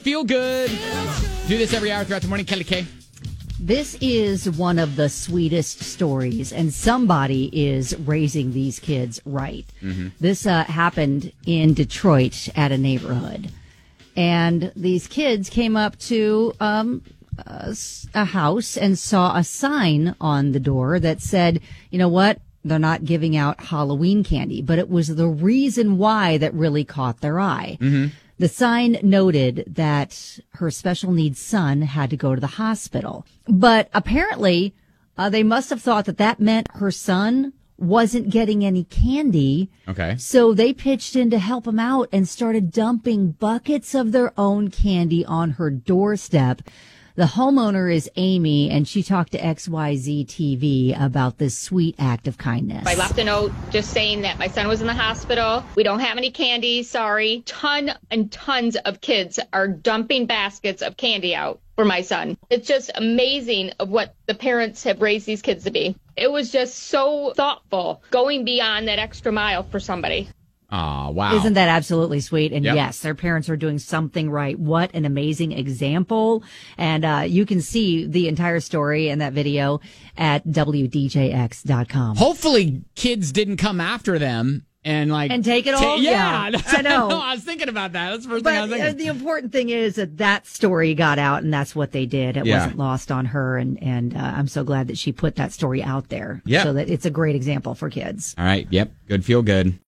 feel good. Do this every hour throughout the morning. Kelly K. This is one of the sweetest stories, and somebody is raising these kids right. Mm-hmm. This happened in Detroit at a neighborhood. And these kids came up to a house and saw a sign on the door that said, you know what? They're not giving out Halloween candy, but it was the reason why that really caught their eye. Mm-hmm. The sign noted that her special needs son had to go to the hospital, but apparently they must have thought that meant her son wasn't getting any candy. Okay. So they pitched in to help him out and started dumping buckets of their own candy on her doorstep. The homeowner is Amy, and she talked to XYZ TV about this sweet act of kindness. I left a note just saying that my son was in the hospital. We don't have any candy. Sorry. Tons of kids are dumping baskets of candy out for my son. It's just amazing of what the parents have raised these kids to be. It was just so thoughtful, going beyond that extra mile for somebody. Oh, wow. Isn't that absolutely sweet? And yep. Yes, their parents are doing something right. What an amazing example. And you can see the entire story and that video at WDJX.com. Hopefully kids didn't come after them and take it all? Yeah. I know. I was thinking about that. That's the first thing I was thinking. The important thing is that story got out, and that's what they did. It wasn't lost on her, and I'm so glad that she put that story out there so that it's a great example for kids. All right. Yep. Good. Feel good.